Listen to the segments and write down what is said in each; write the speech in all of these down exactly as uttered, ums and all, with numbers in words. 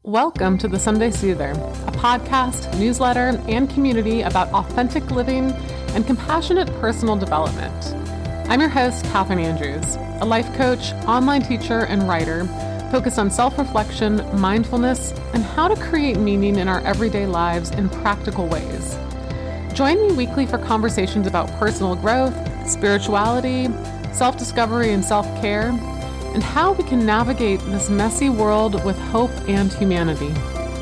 Welcome to The Sunday Soother, a podcast, newsletter, and community about authentic living and compassionate personal development. I'm your host, Catherine Andrews, a life coach, online teacher, and writer focused on self-reflection, mindfulness, and how to create meaning in our everyday lives in practical ways. Join me weekly for conversations about personal growth, spirituality, self-discovery, and self-care, and how we can navigate this messy world with hope and humanity.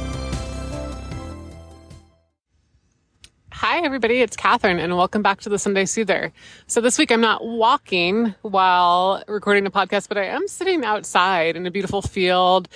Hi, everybody. It's Catherine, and welcome back to the Sunday Soother. So this week I'm not walking while recording a podcast, but I am sitting outside in a beautiful field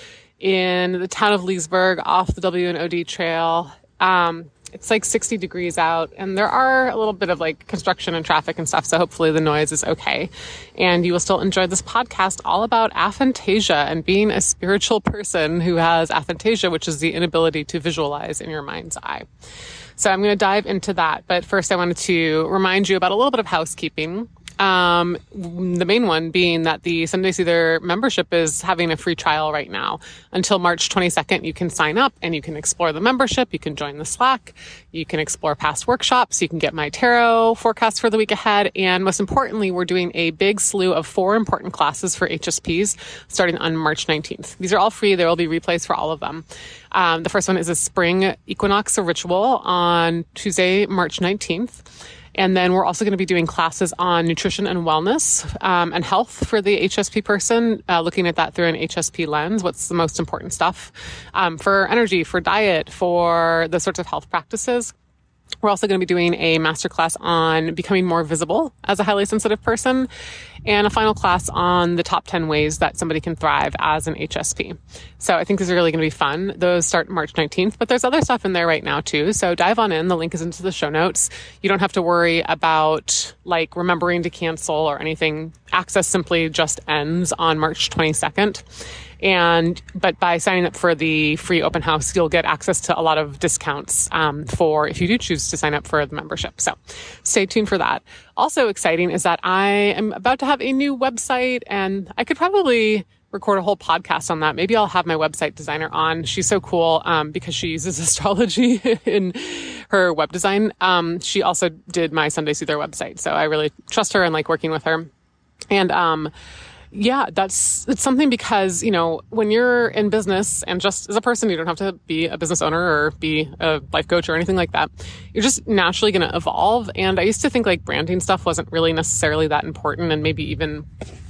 in the town of Leesburg off the W and O D trail. Um, It's like sixty degrees out, and there are a little bit of like construction and traffic and stuff, so hopefully the noise is okay. And you will still enjoy this podcast all about aphantasia and being a spiritual person who has aphantasia, which is the inability to visualize in your mind's eye. So I'm going to dive into that. But first, I wanted to remind you about a little bit of housekeeping. Um, the main one being that the Sunday Soother membership is having a free trial right now. Until March twenty-second, you can sign up and you can explore the membership. You can join the Slack. You can explore past workshops. You can get my tarot forecast for the week ahead. And most importantly, we're doing a big slew of four important classes for H S Ps starting on March nineteenth. These are all free. There will be replays for all of them. Um, the first one is a spring equinox ritual on Tuesday, March nineteenth. And then we're also going to be doing classes on nutrition and wellness um, and health for the H S P person, uh, looking at that through an H S P lens. What's the most important stuff um, for energy, for diet, for the sorts of health practices. We're also going to be doing a masterclass on becoming more visible as a highly sensitive person, and a final class on the top ten ways that somebody can thrive as an H S P. So I think these are really going to be fun. Those start March nineteenth, but there's other stuff in there right now too. So dive on in. The link is into the show notes. You don't have to worry about like remembering to cancel or anything. Access simply just ends on March twenty-second. And, but by signing up for the free open house, you'll get access to a lot of discounts, um, for if you do choose to sign up for the membership. So stay tuned for that. Also exciting is that I am about to have a new website, and I could probably record a whole podcast on that. Maybe I'll have my website designer on. She's so cool, um, because she uses astrology in her web design. Um, she also did my Sunday Soother website. So I really trust her and like working with her. And, um, Yeah, that's, it's something because, you know, when you're in business and just as a person, you don't have to be a business owner or be a life coach or anything like that. You're just naturally going to evolve. And I used to think like branding stuff wasn't really necessarily that important and maybe even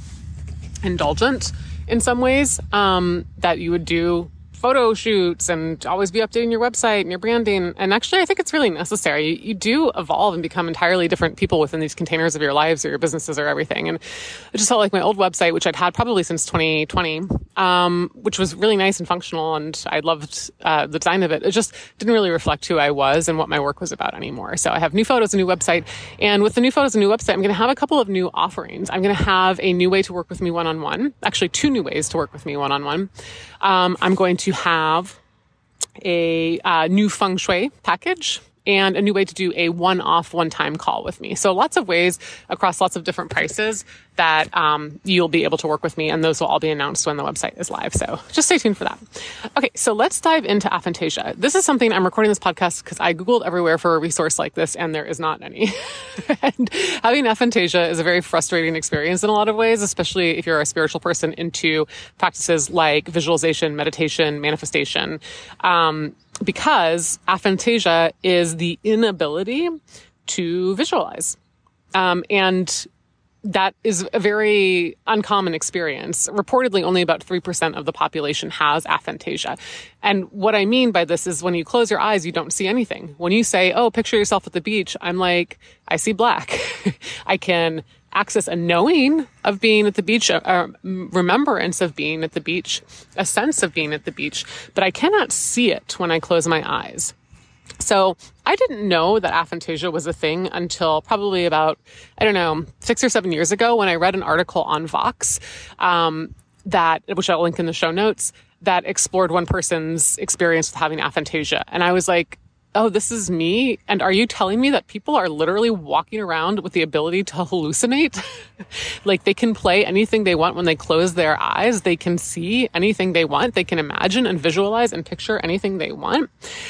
indulgent in some ways, um, that you would do photo shoots and always be updating your website and your branding. And actually, I think it's really necessary. You, you do evolve and become entirely different people within these containers of your lives or your businesses or everything. And it just felt like my old website, which I'd had probably since twenty twenty, um, which was really nice and functional, and I loved uh, the design of it. It just didn't really reflect who I was and what my work was about anymore. So I have new photos, a new website. And with the new photos and new website, I'm going to have a couple of new offerings. I'm going to have a new way to work with me one-on-one. Actually, two new ways to work with me one-on-one. Um, I'm going to have a uh, new feng shui package and a new way to do a one-off, one-time call with me. So lots of ways across lots of different prices that um, you'll be able to work with me, and those will all be announced when the website is live. So just stay tuned for that. Okay, so let's dive into aphantasia. This is something I'm recording this podcast because I Googled everywhere for a resource like this, and there is not any. And having aphantasia is a very frustrating experience in a lot of ways, especially if you're a spiritual person into practices like visualization, meditation, manifestation. Um, because aphantasia is the inability to visualize. Um, and that is a very uncommon experience. Reportedly, only about three percent of the population has aphantasia. And what I mean by this is when you close your eyes, you don't see anything. When you say, oh, picture yourself at the beach, I'm like, I see black. I can access a knowing of being at the beach, a, a remembrance of being at the beach, a sense of being at the beach, but I cannot see it when I close my eyes. So I didn't know that aphantasia was a thing until probably about, I don't know, six or seven years ago when I read an article on Vox, um, that, which I'll link in the show notes, that explored one person's experience with having aphantasia. And I was like, oh, this is me? And are you telling me that people are literally walking around with the ability to hallucinate? Like they can play anything they want when they close their eyes. They can see anything they want. They can imagine and visualize and picture anything they want.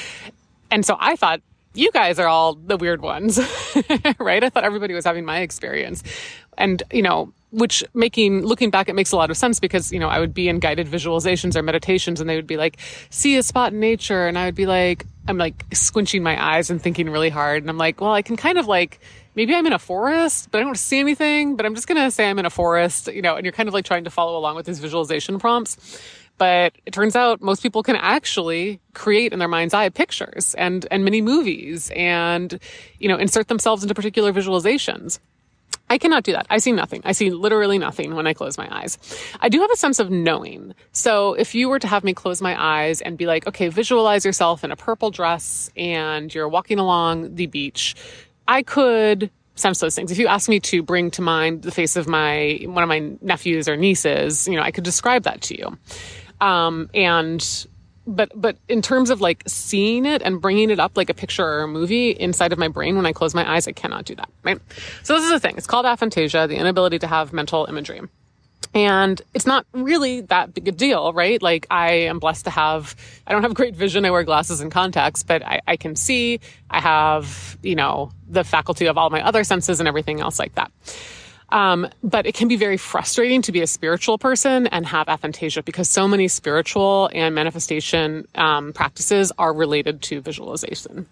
And so I thought, you guys are all the weird ones, right? I thought everybody was having my experience. And, you know, which making, looking back, it makes a lot of sense because, you know, I would be in guided visualizations or meditations and they would be like, see a spot in nature. And I would be like, I'm like squinching my eyes and thinking really hard. And I'm like, well, I can kind of like, maybe I'm in a forest, but I don't see anything, but I'm just going to say I'm in a forest, you know, and you're kind of like trying to follow along with these visualization prompts. But it turns out most people can actually create in their mind's eye pictures and, and mini movies and, you know, insert themselves into particular visualizations. I cannot do that. I see nothing. I see literally nothing when I close my eyes. I do have a sense of knowing. So if you were to have me close my eyes and be like, okay, visualize yourself in a purple dress and you're walking along the beach, I could sense those things. If you ask me to bring to mind the face of my, one of my nephews or nieces, you know, I could describe that to you. Um, and, but, but in terms of like seeing it and bringing it up like a picture or a movie inside of my brain when I close my eyes, I cannot do that, right? So this is the thing. It's called aphantasia, the inability to have mental imagery. And it's not really that big a deal, right? Like I am blessed to have, I don't have great vision. I wear glasses and contacts, but I, I can see, I have, you know, the faculty of all my other senses and everything else like that. Um, but it can be very frustrating to be a spiritual person and have aphantasia because so many spiritual and manifestation um, practices are related to visualization.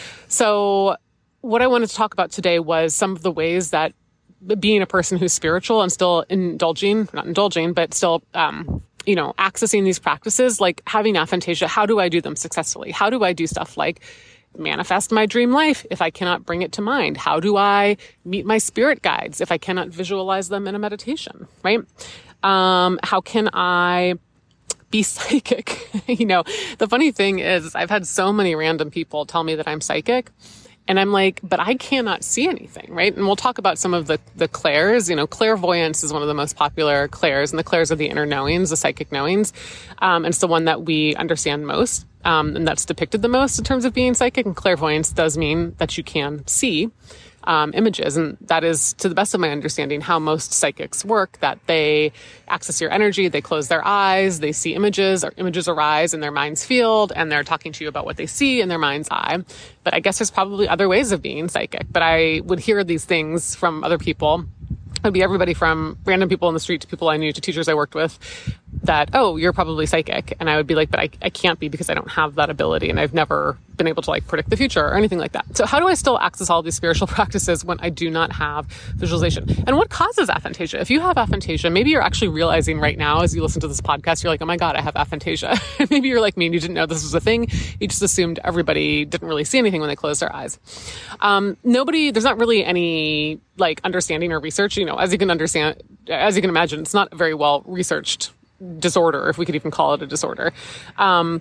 So what I wanted to talk about today was some of the ways that being a person who's spiritual and still indulging, not indulging, but still, um, you know, accessing these practices, like having aphantasia, how do I do them successfully? How do I do stuff like manifest my dream life if I cannot bring it to mind? How do I meet my spirit guides if I cannot visualize them in a meditation, right? Um, how can I be psychic? You know, the funny thing is I've had so many random people tell me that I'm psychic. And I'm like, but I cannot see anything, right? And we'll talk about some of the, the clairs. You know, clairvoyance is one of the most popular clairs, and the clairs are the inner knowings, the psychic knowings. Um, and it's the one that we understand most, um, and that's depicted the most in terms of being psychic. And clairvoyance does mean that you can see um, images. And that is, to the best of my understanding, how most psychics work, that they access your energy, they close their eyes, they see images, or images arise in their mind's field, and they're talking to you about what they see in their mind's eye. But I guess there's probably other ways of being psychic. But I would hear these things from other people. It would be everybody from random people in the street to people I knew to teachers I worked with that, oh, you're probably psychic. And I would be like, but I, I can't be because I don't have that ability. And I've never been able to like predict the future or anything like that. So how do I still access all these spiritual practices when I do not have visualization? And what causes aphantasia? If you have aphantasia, maybe you're actually realizing right now as you listen to this podcast, you're like, oh my God, I have aphantasia. Maybe you're like me and you didn't know this was a thing. You just assumed everybody didn't really see anything when they closed their eyes. Um, nobody, there's not really any like understanding or research, you know, as you can understand, as you can imagine, it's not a very well researched disorder, if we could even call it a disorder. Um,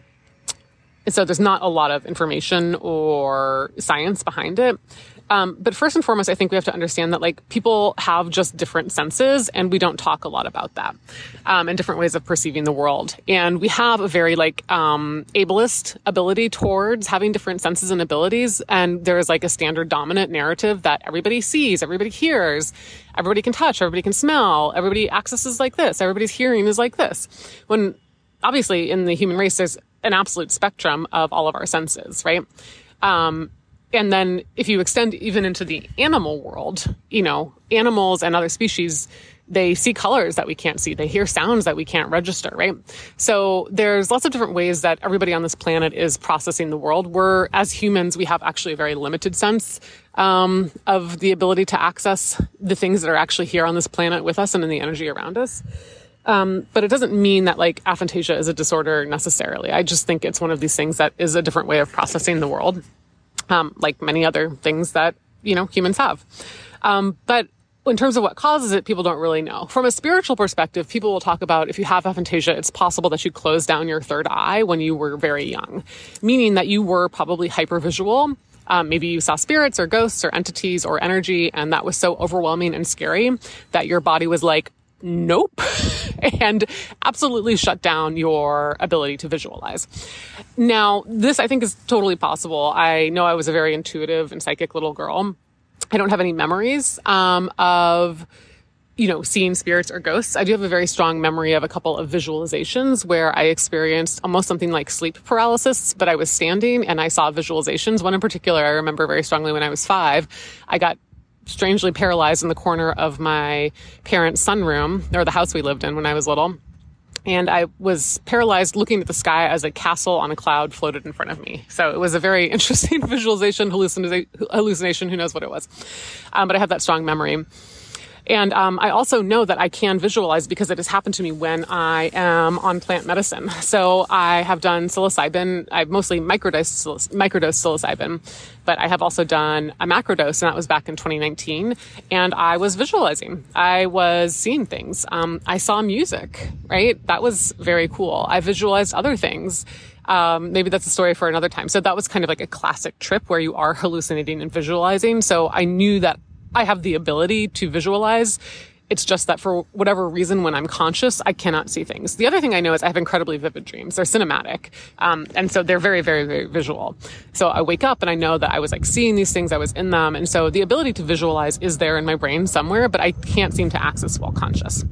so there's not a lot of information or science behind it. Um, but first and foremost, I think we have to understand that like people have just different senses, and we don't talk a lot about that, um, and different ways of perceiving the world. And we have a very like, um, ableist ability towards having different senses and abilities. And there is like a standard dominant narrative that everybody sees, everybody hears, everybody can touch, everybody can smell, everybody accesses like this, everybody's hearing is like this. When obviously in the human race, there's an absolute spectrum of all of our senses, right? Um, And then if you extend even into the animal world, you know, animals and other species, they see colors that we can't see. They hear sounds that we can't register, right? So there's lots of different ways that everybody on this planet is processing the world. We're, as humans, we have actually a very limited sense um, of the ability to access the things that are actually here on this planet with us and in the energy around us. Um, but it doesn't mean that like aphantasia is a disorder necessarily. I just think it's one of these things that is a different way of processing the world. Um, like many other things that, you know, humans have. Um, but in terms of what causes it, people don't really know. From a spiritual perspective, people will talk about if you have aphantasia, it's possible that you closed down your third eye when you were very young, meaning that you were probably hypervisual. Um, maybe you saw spirits or ghosts or entities or energy, and that was so overwhelming and scary that your body was like, nope, and absolutely shut down your ability to visualize. Now, this I think is totally possible. I know I was a very intuitive and psychic little girl. I don't have any memories um, of, you know, seeing spirits or ghosts. I do have a very strong memory of a couple of visualizations where I experienced almost something like sleep paralysis, but I was standing and I saw visualizations. One in particular, I remember very strongly when I was five. I got strangely paralyzed in the corner of my parents' sunroom, or the house we lived in when I was little. And I was paralyzed looking at the sky as a castle on a cloud floated in front of me. So it was a very interesting visualization, hallucina- hallucination, who knows what it was. Um, but I have that strong memory. And um, I also know that I can visualize because it has happened to me when I am on plant medicine. So I have done psilocybin. I've mostly microdosed, microdosed psilocybin, but I have also done a macrodose, and that was back in twenty nineteen. And I was visualizing. I was seeing things. Um, I saw music, right? That was very cool. I visualized other things. Um, maybe that's a story for another time. So that was kind of like a classic trip where you are hallucinating and visualizing. So I knew that I have the ability to visualize. It's just that for whatever reason, when I'm conscious, I cannot see things. The other thing I know is I have incredibly vivid dreams. They're cinematic. Um, and so they're very, very, very visual. So I wake up and I know that I was like seeing these things, I was in them. And so the ability to visualize is there in my brain somewhere, but I can't seem to access while conscious.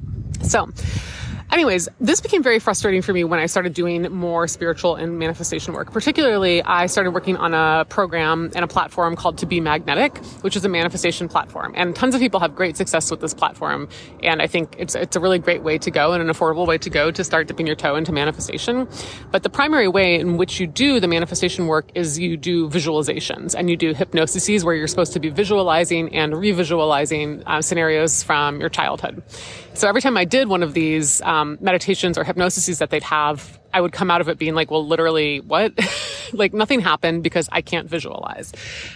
So anyways, this became very frustrating for me when I started doing more spiritual and manifestation work. Particularly, I started working on a program and a platform called To Be Magnetic, which is a manifestation platform. And tons of people have great success with this platform. And I think it's it's a really great way to go and an affordable way to go to start dipping your toe into manifestation. But the primary way in which you do the manifestation work is you do visualizations and you do hypnoses where you're supposed to be visualizing and revisualizing uh, scenarios from your childhood. So every time I did one of these um, meditations or hypnoses that they'd have, I would come out of it being like, well, literally, what? Like nothing happened because I can't visualize.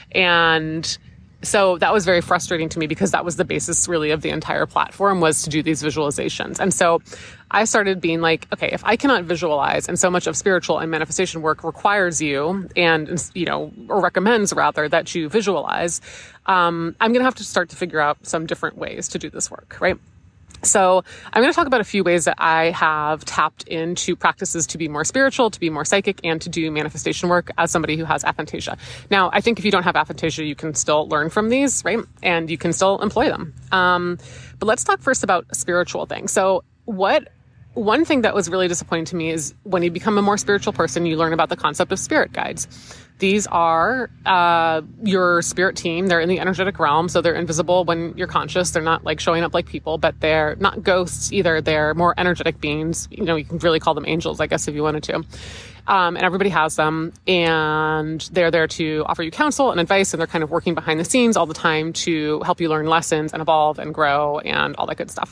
And so that was very frustrating to me because that was the basis really of the entire platform, was to do these visualizations. And so I started being like, okay, if I cannot visualize, and so much of spiritual and manifestation work requires you and, you know, or recommends rather that you visualize, um, I'm going to have to start to figure out some different ways to do this work, right? So I'm going to talk about a few ways that I have tapped into practices to be more spiritual, to be more psychic, and to do manifestation work as somebody who has aphantasia. Now, I think if you don't have aphantasia, you can still learn from these, right? And you can still employ them. Um, but let's talk first about spiritual things. So what One thing that was really disappointing to me is when you become a more spiritual person, you learn about the concept of spirit guides. These are uh, your spirit team. They're in the energetic realm, so they're invisible when you're conscious. They're not like showing up like people, but they're not ghosts either. They're more energetic beings. You know, you can really call them angels, I guess, if you wanted to. Um, and everybody has them, and they're there to offer you counsel and advice, and they're kind of working behind the scenes all the time to help you learn lessons and evolve and grow and all that good stuff.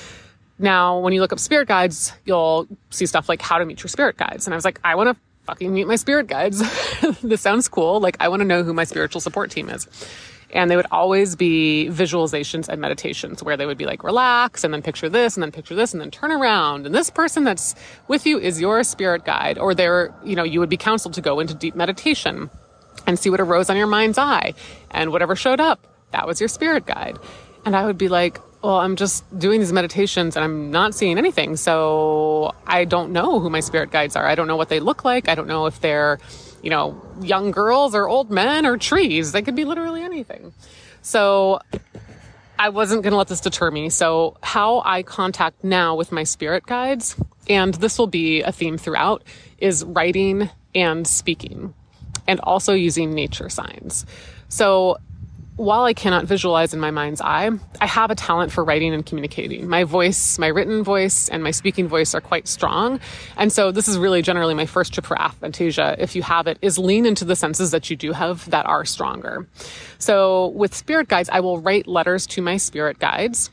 Now, when you look up spirit guides, you'll see stuff like how to meet your spirit guides. And I was like, I want to fucking meet my spirit guides. This sounds cool. Like, I want to know who my spiritual support team is. And they would always be visualizations and meditations where they would be like, relax, and then picture this, and then picture this, and then turn around. And this person that's with you is your spirit guide. Or they're, you know, you would be counseled to go into deep meditation and see what arose on your mind's eye. And whatever showed up, that was your spirit guide. And I would be like, well, I'm just doing these meditations and I'm not seeing anything. So I don't know who my spirit guides are. I don't know what they look like. I don't know if they're, you know, young girls or old men or trees. They could be literally anything. So I wasn't going to let this deter me. So how I contact now with my spirit guides, and this will be a theme throughout, is writing and speaking, and also using nature signs. So while I cannot visualize in my mind's eye, I have a talent for writing and communicating. My voice, my written voice, and my speaking voice are quite strong. And so this is really generally my first tip for aphantasia, if you have it, is lean into the senses that you do have that are stronger. So with spirit guides, I will write letters to my spirit guides.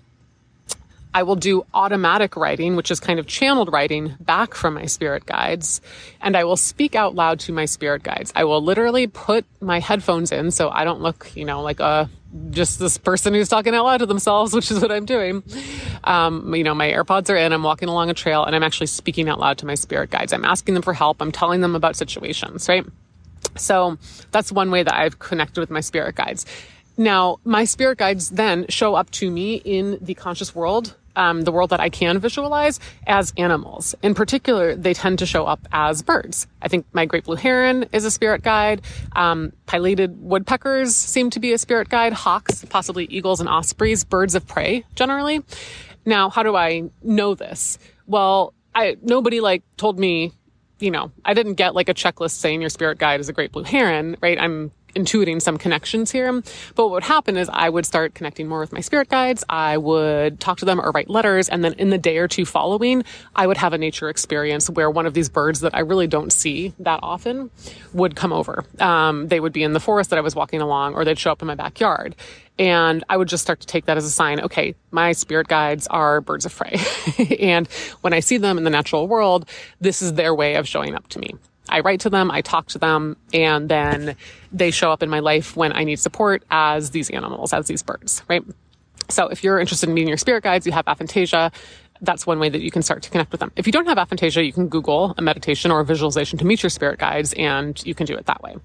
I will do automatic writing, which is kind of channeled writing back from my spirit guides. And I will speak out loud to my spirit guides. I will literally put my headphones in so I don't look, you know, like a just this person who's talking out loud to themselves, which is what I'm doing. Um, you know, my AirPods are in, I'm walking along a trail, and I'm actually speaking out loud to my spirit guides. I'm asking them for help. I'm telling them about situations, right? So that's one way that I've connected with my spirit guides. Now, my spirit guides then show up to me in the conscious world um, the world that I can visualize as animals. In particular, they tend to show up as birds. I think my great blue heron is a spirit guide. Um, pileated woodpeckers seem to be a spirit guide. Hawks, possibly eagles and ospreys, birds of prey generally. Now, how do I know this? Well, I, nobody like told me, you know, I didn't get like a checklist saying your spirit guide is a great blue heron, right? I'm intuiting some connections here. But what would happen is I would start connecting more with my spirit guides. I would talk to them or write letters. And then in the day or two following, I would have a nature experience where one of these birds that I really don't see that often would come over. Um, they would be in the forest that I was walking along, or they'd show up in my backyard. And I would just start to take that as a sign, okay, my spirit guides are birds of prey. And when I see them in the natural world, this is their way of showing up to me. I write to them, I talk to them, and then they show up in my life when I need support as these animals, as these birds, right? So if you're interested in meeting your spirit guides, you have aphantasia, that's one way that you can start to connect with them. If you don't have aphantasia, you can Google a meditation or a visualization to meet your spirit guides, and you can do it that way.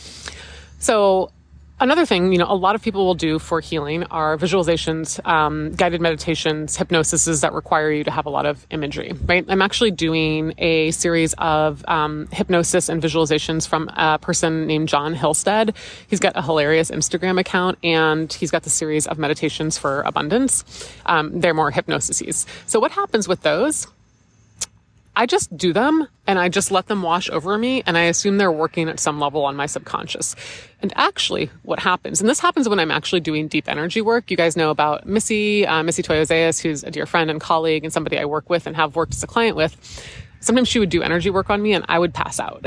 So another thing, you know, a lot of people will do for healing are visualizations, um, guided meditations, hypnosises that require you to have a lot of imagery, right? I'm actually doing a series of um, hypnosis and visualizations from a person named John Hillstead. He's got a hilarious Instagram account, and he's got the series of meditations for abundance. Um, they're more hypnosises. So what happens with those? I just do them and I just let them wash over me, and I assume they're working at some level on my subconscious. And actually what happens, and this happens when I'm actually doing deep energy work. You guys know about Missy, uh, Missy Toyozeas, who's a dear friend and colleague and somebody I work with and have worked as a client with. Sometimes she would do energy work on me and I would pass out.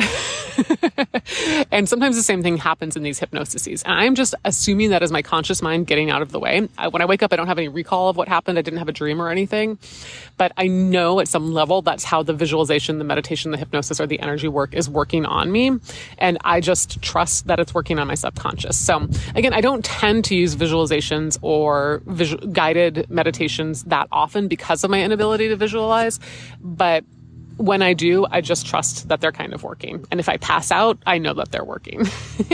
And sometimes the same thing happens in these hypnoses. And I'm just assuming that as my conscious mind getting out of the way. I, when I wake up, I don't have any recall of what happened. I didn't have a dream or anything. But I know at some level that's how the visualization, the meditation, the hypnosis, or the energy work is working on me. And I just trust that it's working on my subconscious. So again, I don't tend to use visualizations or visual, guided meditations that often because of my inability to visualize. But when I do, I just trust that they're kind of working. And if I pass out, I know that they're working.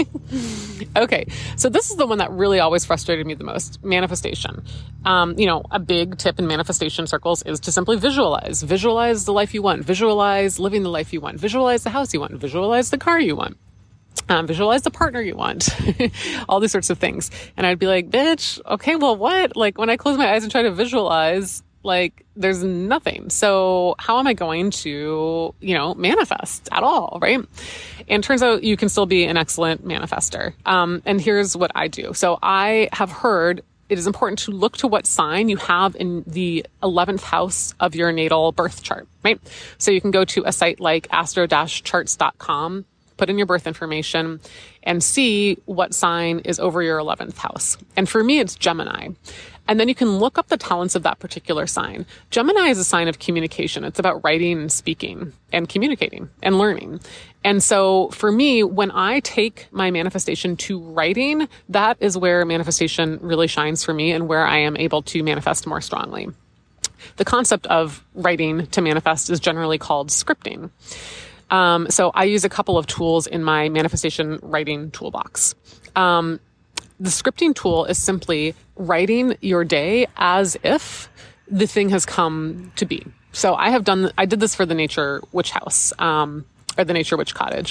Okay, so this is the one that really always frustrated me the most, manifestation. Um, you know, a big tip in manifestation circles is to simply visualize. Visualize the life you want. Visualize living the life you want. Visualize the house you want. Visualize the car you want. Um, visualize the partner you want, all these sorts of things. And I'd be like, bitch, okay, well, what? Like when I close my eyes and try to visualize, like there's nothing. So how am I going to, you know, manifest at all, right? And turns out you can still be an excellent manifester. Um, and here's what I do. So I have heard it is important to look to what sign you have in the eleventh house of your natal birth chart, right? So you can go to a site like astro dash charts dot com, put in your birth information, and see what sign is over your eleventh house. And for me, it's Gemini. And then you can look up the talents of that particular sign. Gemini is a sign of communication. It's about writing and speaking and communicating and learning. And so for me, when I take my manifestation to writing, that is where manifestation really shines for me and where I am able to manifest more strongly. The concept of writing to manifest is generally called scripting. Um, so I use a couple of tools in my manifestation writing toolbox. Um, The scripting tool is simply writing your day as if the thing has come to be. So I have done, I did this for the Nature Witch House, um, or the Nature Witch Cottage.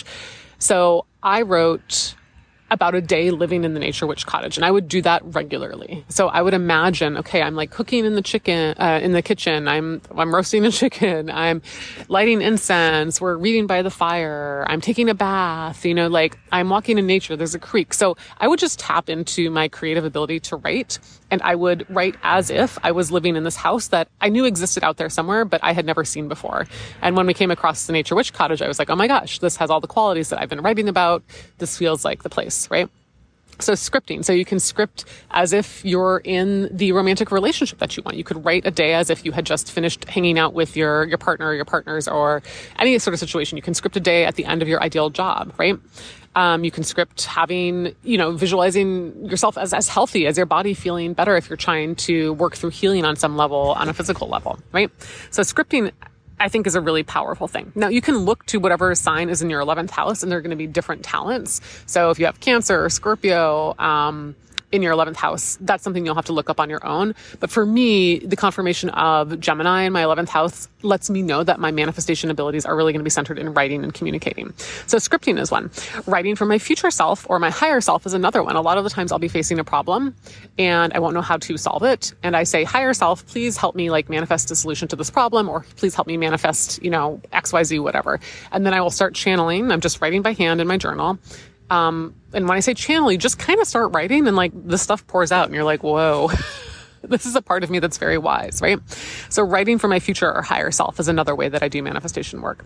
So I wrote about a day living in the Nature Witch Cottage, and I would do that regularly. So I would imagine, okay, I'm like cooking in the chicken, uh, in the kitchen. I'm, I'm roasting a chicken. I'm lighting incense. We're reading by the fire. I'm taking a bath, you know, like I'm walking in nature. There's a creek. So I would just tap into my creative ability to write, and I would write as if I was living in this house that I knew existed out there somewhere, but I had never seen before. And when we came across the Nature Witch Cottage, I was like, oh my gosh, this has all the qualities that I've been writing about. This feels like the place. Right? So scripting. So you can script as if you're in the romantic relationship that you want. You could write a day as if you had just finished hanging out with your, your partner or your partners or any sort of situation. You can script a day at the end of your ideal job, right? Um, you can script having, you know, visualizing yourself as, as healthy, as your body feeling better if you're trying to work through healing on some level, on a physical level, right? So scripting, I think, is a really powerful thing. Now, you can look to whatever sign is in your eleventh house, and there are going to be different talents. So if you have Cancer or Scorpio, um, in your eleventh house, that's something you'll have to look up on your own. But for me, the confirmation of Gemini in my eleventh house lets me know that my manifestation abilities are really going to be centered in writing and communicating. So scripting is one. Writing for my future self or my higher self is another one. A lot of the times I'll be facing a problem and I won't know how to solve it. And I say, higher self, please help me like manifest a solution to this problem, or please help me manifest, you know, X Y Z, whatever. And then I will start channeling. I'm just writing by hand in my journal. Um, and when I say channel, you just kind of start writing and like the stuff pours out and you're like, whoa, this is a part of me that's very wise, right? So writing for my future or higher self is another way that I do manifestation work.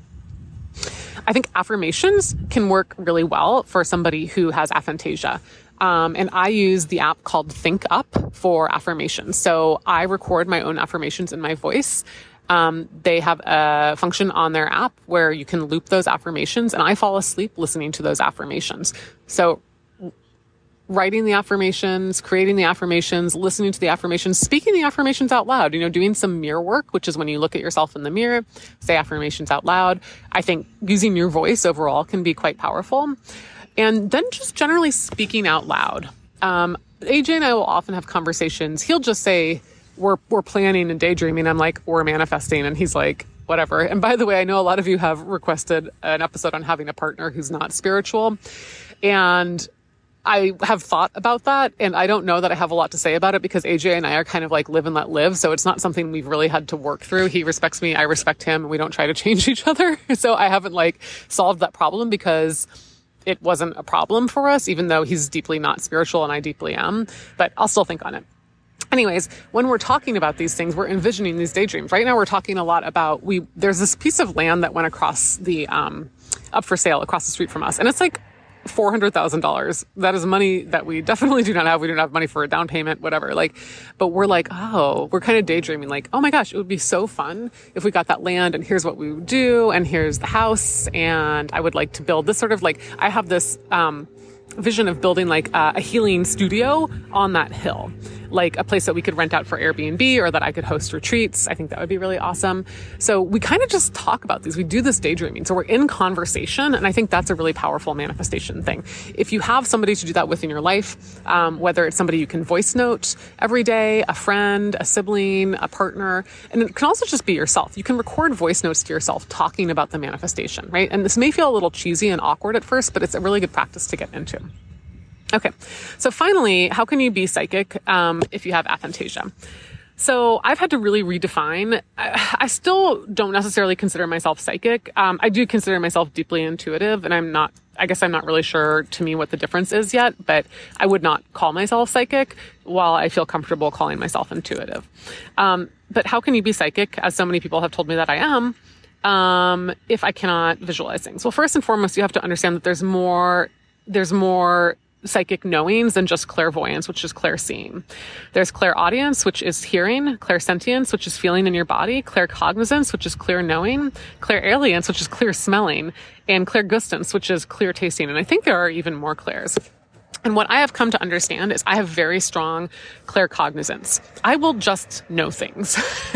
I think affirmations can work really well for somebody who has aphantasia. Um, and I use the app called Think Up for affirmations. So I record my own affirmations in my voice. Um, they have a function on their app where you can loop those affirmations, and I fall asleep listening to those affirmations. So writing the affirmations, creating the affirmations, listening to the affirmations, speaking the affirmations out loud, you know, doing some mirror work, which is when you look at yourself in the mirror, say affirmations out loud. I think using your voice overall can be quite powerful. And then just generally speaking out loud. Um, A J and I will often have conversations. He'll just say, we're, we're planning and daydreaming. I'm like, we're manifesting. And he's like, whatever. And by the way, I know a lot of you have requested an episode on having a partner who's not spiritual. And I have thought about that, and I don't know that I have a lot to say about it because A J and I are kind of like live and let live. So it's not something we've really had to work through. He respects me. I respect him. And we don't try to change each other. So I haven't like solved that problem because it wasn't a problem for us, even though he's deeply not spiritual and I deeply am, but I'll still think on it. Anyways, when we're talking about these things, we're envisioning these daydreams. Right now, we're talking a lot about, we, there's this piece of land that went across the, um, up for sale across the street from us. And it's like four hundred thousand dollars. That is money that we definitely do not have. We don't have money for a down payment, whatever. Like, but we're like, oh, we're kind of daydreaming like, oh my gosh, it would be so fun if we got that land and here's what we would do. And here's the house. And I would like to build this sort of like, I have this, um, vision of building like a, a healing studio on that hill, like a place that we could rent out for Airbnb or that I could host retreats. I think that would be really awesome. So we kind of just talk about these. We do this daydreaming. So we're in conversation. And I think that's a really powerful manifestation thing. If you have somebody to do that with in your life, um, whether it's somebody you can voice note every day, a friend, a sibling, a partner, and it can also just be yourself. You can record voice notes to yourself talking about the manifestation, right? And this may feel a little cheesy and awkward at first, but it's a really good practice to get into. Okay. So finally, how can you be psychic um, if you have aphantasia? So I've had to really redefine. I, I still don't necessarily consider myself psychic. Um, I do consider myself deeply intuitive, and I'm not, I guess I'm not really sure to me what the difference is yet, but I would not call myself psychic while I feel comfortable calling myself intuitive. Um, but how can you be psychic, as so many people have told me that I am, um, if I cannot visualize things? Well, first and foremost, you have to understand that there's more, there's more psychic knowings than just clairvoyance, which is clairseeing. There's clairaudience, which is hearing, clairsentience, which is feeling in your body, claircognizance, which is clear knowing, clairalience, which is clear smelling, and clairgustance, which is clear tasting. And I think there are even more clairs. And what I have come to understand is I have very strong claircognizance. I will just know things.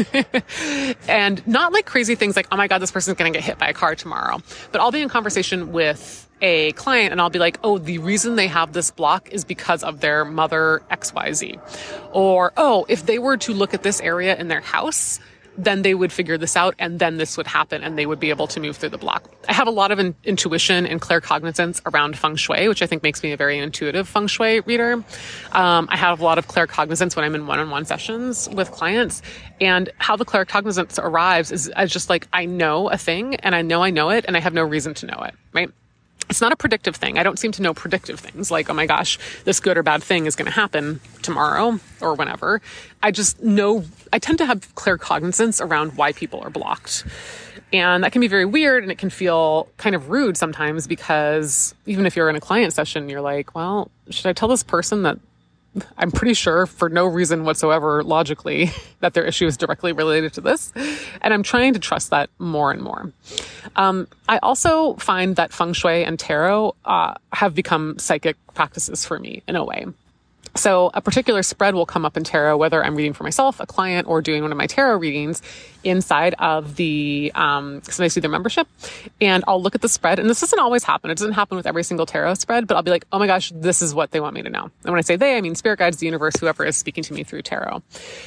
And not like crazy things like, oh my God, this person's going to get hit by a car tomorrow. But I'll be in conversation with a client and I'll be like, oh, the reason they have this block is because of their mother X Y Z. Or, oh, if they were to look at this area in their house, then they would figure this out and then this would happen and they would be able to move through the block. I have a lot of in- intuition and claircognizance around feng shui, which I think makes me a very intuitive feng shui reader. Um, I have a lot of claircognizance when I'm in one-on-one sessions with clients, and how the claircognizance arrives is I just like, I know a thing and I know I know it and I have no reason to know it, right? It's not a predictive thing. I don't seem to know predictive things like, oh my gosh, this good or bad thing is going to happen tomorrow or whenever. I just know, I tend to have claircognizance around why people are blocked. And that can be very weird and it can feel kind of rude sometimes because even if you're in a client session, you're like, well, should I tell this person that I'm pretty sure for no reason whatsoever logically that their issue is directly related to this. And I'm trying to trust that more and more. Um, I also find that feng shui and tarot uh, have become psychic practices for me in a way. So a particular spread will come up in tarot, whether I'm reading for myself, a client, or doing one of my tarot readings inside of the um, Sunday Soother membership. And I'll look at the spread, and this doesn't always happen. It doesn't happen with every single tarot spread, but I'll be like, oh my gosh, this is what they want me to know. And when I say they, I mean spirit guides, the universe, whoever is speaking to me through tarot.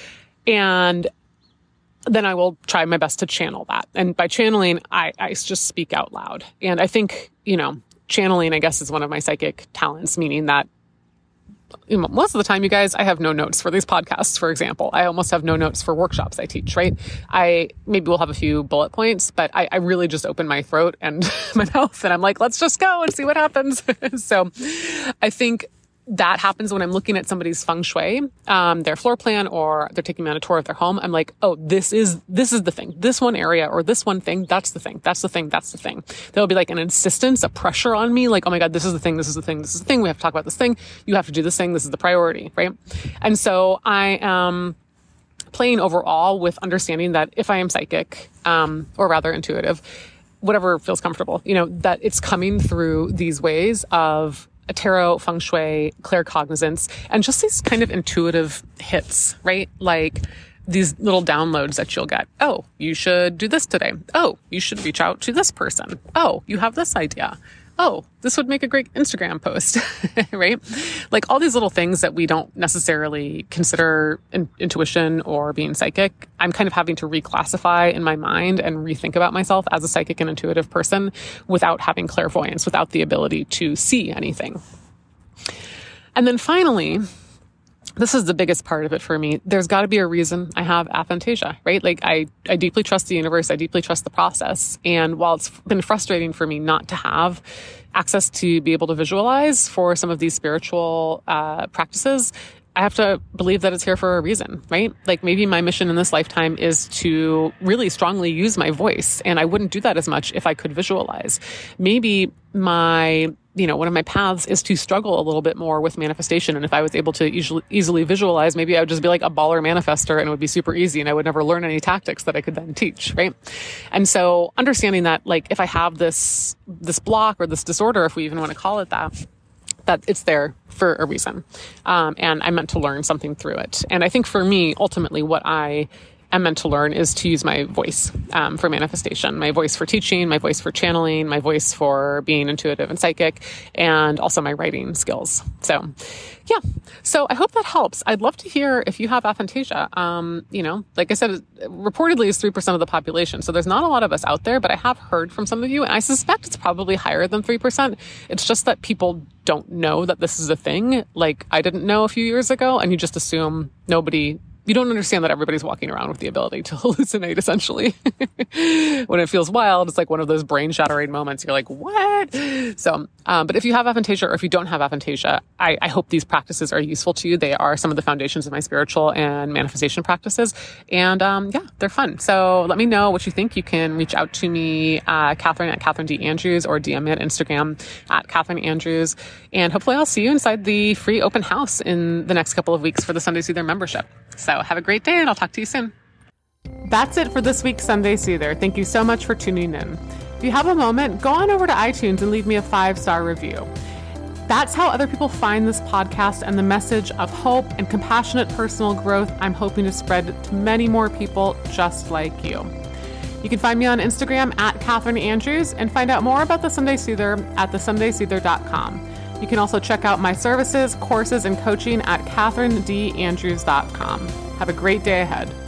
And then I will try my best to channel that. And by channeling, I, I just speak out loud. And I think, you know, channeling, I guess, is one of my psychic talents, meaning that most of the time, you guys, I have no notes for these podcasts, for example. I almost have no notes for workshops I teach, right? I maybe will have a few bullet points, but I, I really just open my throat and my mouth and I'm like, let's just go and see what happens. So I think that happens when I'm looking at somebody's feng shui, um, their floor plan, or they're taking me on a tour of their home. I'm like, oh, this is, this is the thing. This one area or this one thing, that's the thing. That's the thing. That's the thing. There'll be like an insistence, a pressure on me. Like, oh my God, this is the thing. This is the thing. This is the thing. We have to talk about this thing. You have to do this thing. This is the priority, right? And so I am playing overall with understanding that if I am psychic, um, or rather intuitive, whatever feels comfortable, you know, that it's coming through these ways of a tarot, feng shui, claircognizance, and just these kind of intuitive hits, right? Like these little downloads that you'll get. Oh, you should do this today. Oh, you should reach out to this person. Oh, you have this idea. Oh, this would make a great Instagram post, right? Like all these little things that we don't necessarily consider in, intuition or being psychic, I'm kind of having to reclassify in my mind and rethink about myself as a psychic and intuitive person without having clairvoyance, without the ability to see anything. And then finally, this is the biggest part of it for me. There's got to be a reason I have aphantasia, right? Like I, I deeply trust the universe. I deeply trust the process. And while it's been frustrating for me not to have access to be able to visualize for some of these spiritual uh, practices, I have to believe that it's here for a reason, right? Like maybe my mission in this lifetime is to really strongly use my voice, and I wouldn't do that as much if I could visualize. Maybe my, you know, one of my paths is to struggle a little bit more with manifestation. And if I was able to easily, easily visualize, maybe I would just be like a baller manifester and it would be super easy and I would never learn any tactics that I could then teach, right? And so understanding that, like, if I have this, this block or this disorder, if we even want to call it that, that it's there for a reason. Um, and I'm meant to learn something through it. And I think for me, ultimately, what I am meant to learn is to use my voice um, for manifestation, my voice for teaching, my voice for channeling, my voice for being intuitive and psychic, and also my writing skills. So yeah, so I hope that helps. I'd love to hear if you have aphantasia. Um, you know, like I said, reportedly is three percent of the population. So there's not a lot of us out there, but I have heard from some of you, and I suspect it's probably higher than three percent. It's just that people don't know that this is a thing. Like I didn't know a few years ago, and you just assume nobody You don't understand that everybody's walking around with the ability to hallucinate, essentially. When it feels wild, it's like one of those brain-shattering moments. You're like, what? So, um, but if you have aphantasia or if you don't have aphantasia, I, I hope these practices are useful to you. They are some of the foundations of my spiritual and manifestation practices. And um, yeah, they're fun. So let me know what you think. You can reach out to me, uh, Catherine at Catherine D. Andrews, or D M me at Instagram at Catherine Andrews. And hopefully I'll see you inside the free open house in the next couple of weeks for the Sunday Soother membership. So have a great day, and I'll talk to you soon. That's it for this week's Sunday Soother. Thank you so much for tuning in. If you have a moment, go on over to iTunes and leave me a five-star review. That's how other people find this podcast and the message of hope and compassionate personal growth I'm hoping to spread to many more people just like you. You can find me on Instagram at Catherine Andrews and find out more about the Sunday Soother at the sunday soother dot com. You can also check out my services, courses, and coaching at catherine d andrews dot com. Have a great day ahead.